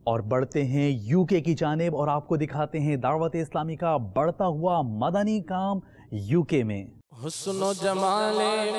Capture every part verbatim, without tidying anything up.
اور بڑھتے ہیں یو کے کی جانب اور آپ کو دکھاتے ہیں دعوت اسلامی کا بڑھتا ہوا مدنی کام یو کے میں۔ حسن و جمال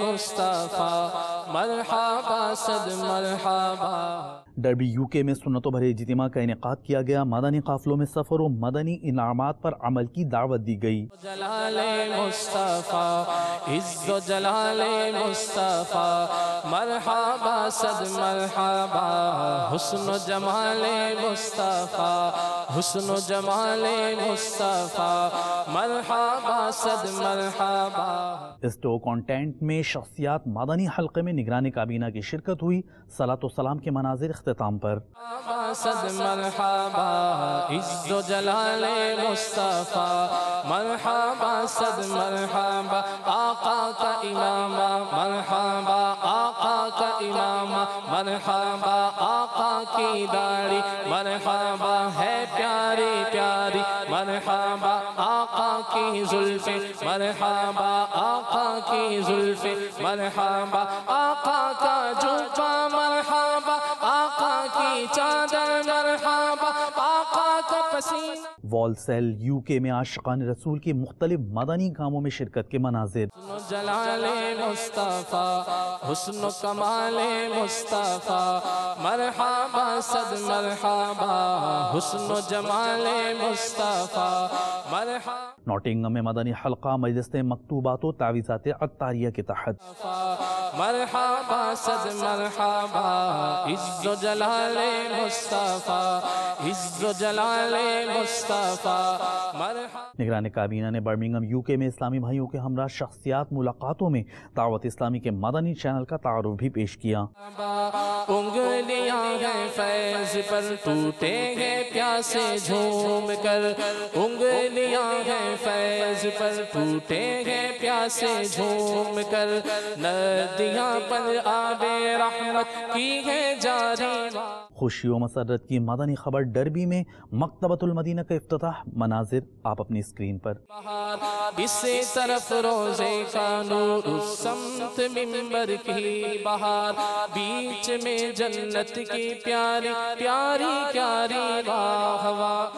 مصطفیٰ مرحبا صد مرحبا۔ ڈربی یو کے میں سنتوں بھرے اجتماع کا انعقاد کیا گیا۔ مدنی قافلوں میں سفر و مدنی انعامات پر عمل کی دعوت دی گئی۔ جلال مصطفیٰ عز و جلال مصطفیٰ مرحبا صد مرحبا۔ حسن و جمال مصطفیٰ حسن و جمال مصطفیٰ مرحبا صد مرحبا۔ اسٹو کانٹینٹ میں شخصیات مدنی حلقے میں نگران کابینہ کی شرکت ہوئی۔ صلاۃ و سلام کے مناظر اختتام پر۔ صد مرحبا عز و جلال مصطفیٰ مرحبا صد مرحبا۔ آقا کا امامہ مرحبا آقا کا امامہ مرحبا۔ آقا کی داڑھی مرحبا ہے پیاری پیاری مرحبا۔ آقا کی زلفیں مرحبا آقا کی زلفیں مرحبا۔ آقا کا جوبہ مرحبا آقا کی چادر مرحبا۔ آقا کا پسینہ۔ وال سیل یو کے میں عاشقان رسول کے مختلف مدنی کاموں میں شرکت کے مناظر۔ حسن و جلال مصطفیٰ حسن و کمال مصطفیٰ مرحبا صد مرحبا۔ حسن و جمال مصطفیٰ مرحبا۔ نوٹنگم میں مدنی حلقہ مجلس مکتوبات و تعویذات عطاریہ کے تحت۔ مرحبا صد مرحبا عز و جلال مصطفیٰ عز و جلال مصطفیٰ مرحبا۔ نگران کابینہ نے برمنگھم یو کے میں اسلامی بھائیوں کے ہمراہ شخصیات ملاقاتوں میں دعوت اسلامی کے مدنی چینل کا تعارف بھی پیش کیا۔ انگلیاں ہیں فیض پر ٹوٹے ہیں پیاسے جھوم کر۔ انگلیاں ہیں فیض پر ٹوٹے ہیں پیاسے جھوم کر۔ ندیاں پر آب رحمت کی ہے جاری۔ خوشی و مسرت کی مدنی خبر ڈربی میں مکتبۃ المدینہ کا افتتاح۔ مناظر آپ اپنی اسکرین پر۔ اسی طرف روزے کا نور اس سمت منبر کی بہار۔ بیچ میں جنت کی پیاری پیاری پیاری واہ واہ۔